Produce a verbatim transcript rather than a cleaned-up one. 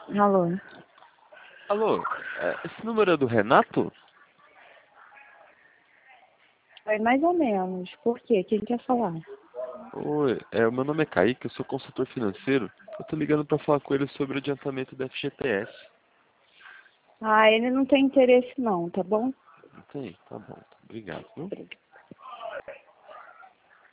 Alô? Alô, é, esse número é do Renato? É mais ou menos. Por quê? Quem quer falar? Oi, é, o meu nome é Kaique, eu sou consultor financeiro. Eu tô ligando pra falar com ele sobre o adiantamento do F G T S. Ah, ele não tem interesse não, tá bom? Não tem? Tá bom, obrigado, viu?